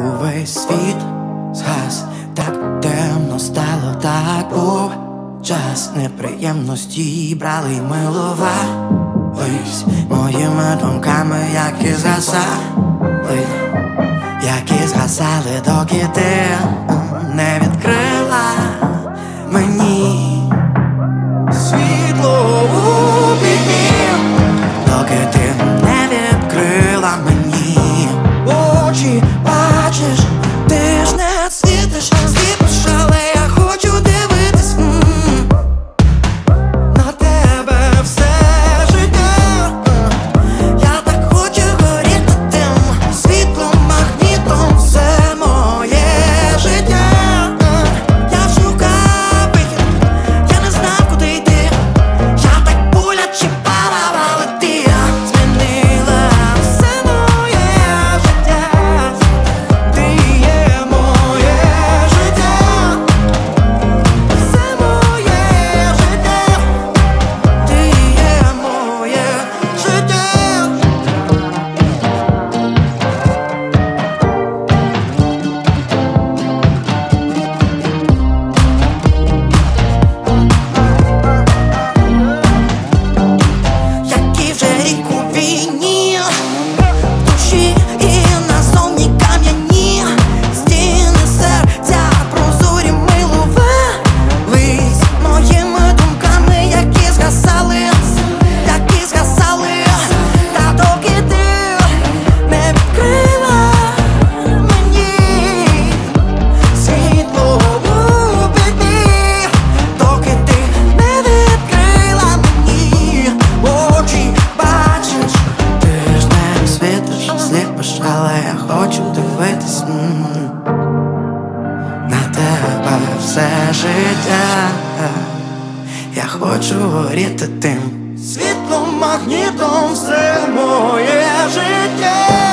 увесь світ згас, так темно стало, так був час. Неприємності брали й милувались моїми думками, які згасали, які згасали, доки ти не відкрила мені світло у вікні, доки ти не відкрила мені очі. Бачиш, ти ж не світиш, але я хочу дивитись на тебе все життя. Я так хочу горіти тим світлом, магнітом, все моє життя. Я шукав вихід, я не знав, куди йти. Я так боляче падав, але ти змінила все моє життя. Ти є моє життя, все моє життя. Ти є моє життя. Які вже рік у війні, в душі і назовні кам'яні стіни серця прозорі милувались моїми думками, які згасали, та доки ти не відкрила мені світло у вікні, доки ти не відкрила мені очі. Бачиш, ти ж не світиш, сліпиш, але я хочу дивитись на тебе все життя. Я хочу горіти тим світлом, магнітом, все моє життя.